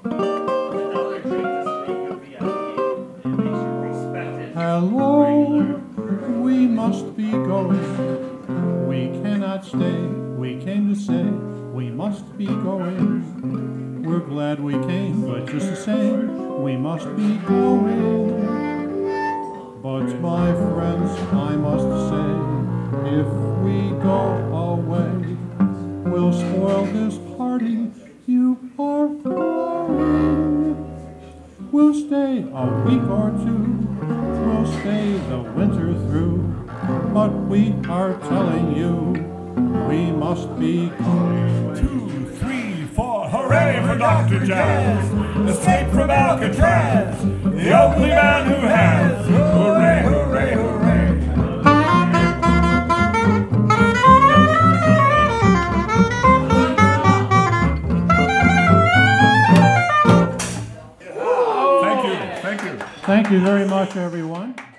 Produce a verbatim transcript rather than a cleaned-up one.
Hello, we must be going. We cannot stay. We came to say we must be going. We're glad we came, but just the same, we must be going. But my friends, I must say, if we go away, we'll spoil this party you are throwing. We'll stay a week or two, we'll stay the winter through, but we are telling you, we must be going. Two, three, four, hooray for Doctor Jazz, escape from Alcatraz, the only man who has. Hooray, hooray, hooray. Thank you very much, everyone.